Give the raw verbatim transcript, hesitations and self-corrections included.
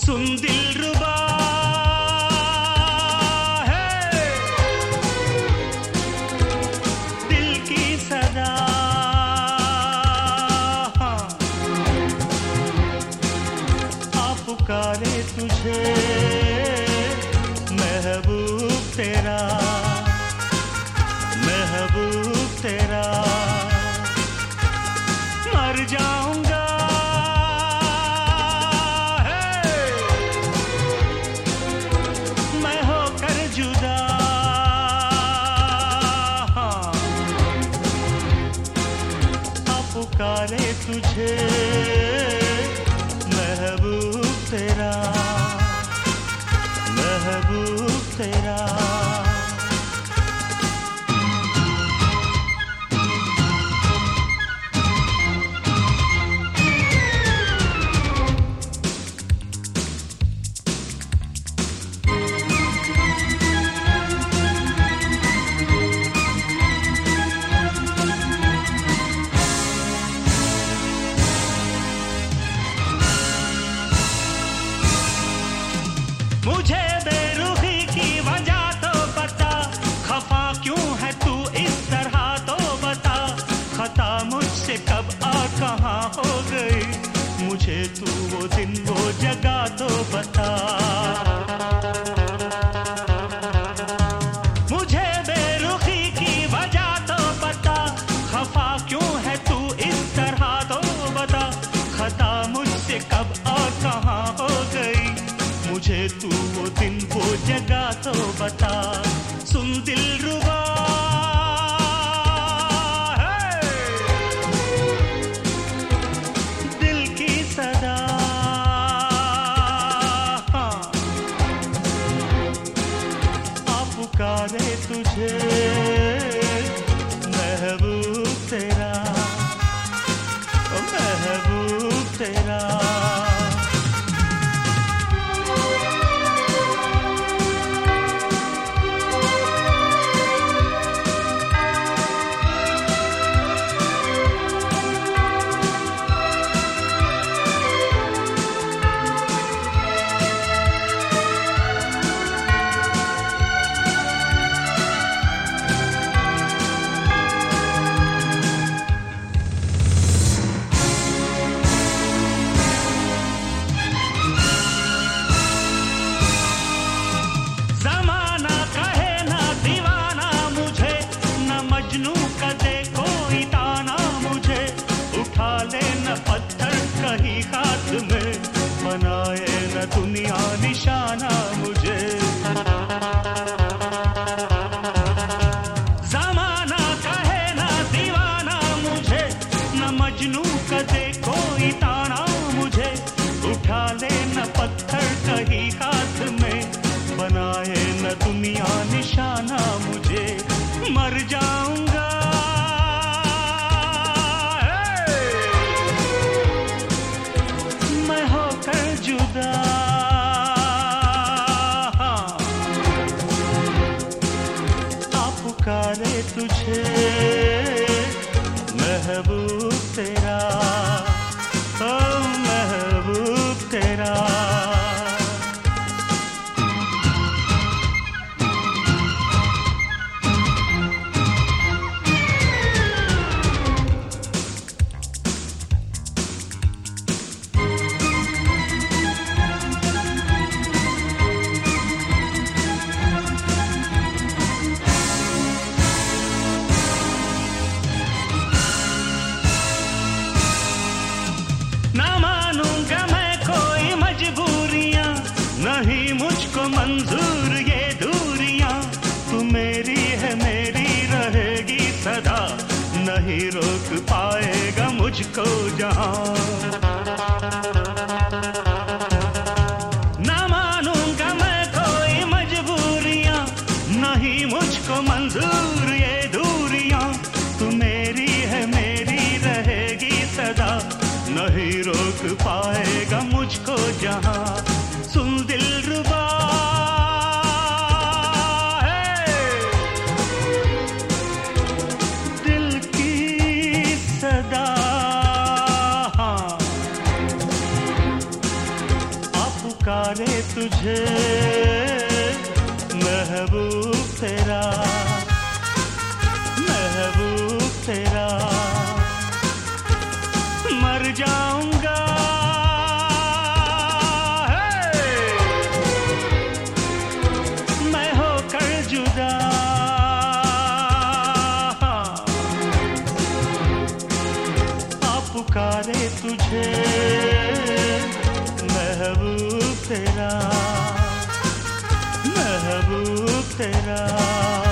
सुन दिलरुबा है दिल की सदा, आ पुकारे तुझे महबूब तेरा, महबूब तेरा। मर जाऊंगा मैं होकर जुदा, आ पुकारे तुझे महबूब तेरा, महबूब तेरा। मुझे बेरुखी की वजह तो बता, खफा क्यों है तू इस तरह तो बता। खता मुझसे कब आ कहाँ हो गई, मुझे तू वो दिन वो जगह तो बता। मुझे बेरुखी की वजह तो बता, खफा क्यों है तू इस तरह तो बता। खता मुझसे कब आ कहाँ हो गई, मुझे तू वो दिन वो जगह तो बता। सुन दिलरुबा है दिल की सदा, आ पुकारे तुझे महबूब तेरा, ओ महबूब तेरा। मजनू का दे कोई ताना मुझे, उठा ले न पत्थर कहीं हाथ में, बनाए न दुनिया निशाना मुझे। ज़माना कहे ना दीवाना मुझे, न मजनू का दे कोई ताना मुझे, उठा ले न पत्थर कहीं हाथ में, बनाए न दुनिया निशाना मुझे। मर जाऊंगा मैं होकर जुदा, आ पुकारे तुझे महबूब तेरा, ओ महबूब तेरा। ना मानूंगा मैं कोई मजबूरियां, नहीं मुझको मंजूर ये दूरियां। तू मेरी है मेरी रहेगी सदा, नहीं रोक पाएगा मुझको जहां। ना मानूंगा मैं कोई मजबूरियां, नहीं मुझको मंजूर ये दूरियां। तू मेरी है मेरी रहेगी सदा, नहीं रोक पाएगा मुझको जहां। सुन दिलरुबा है दिल की सदा, आ पुकारे पुकारे तुझे महबूब तेरा, महबूब तेरा। मर जाऊंगा मैं होकर जुदा, आ पुकारे तुझे महबूब तेरा, महबूब तेरा।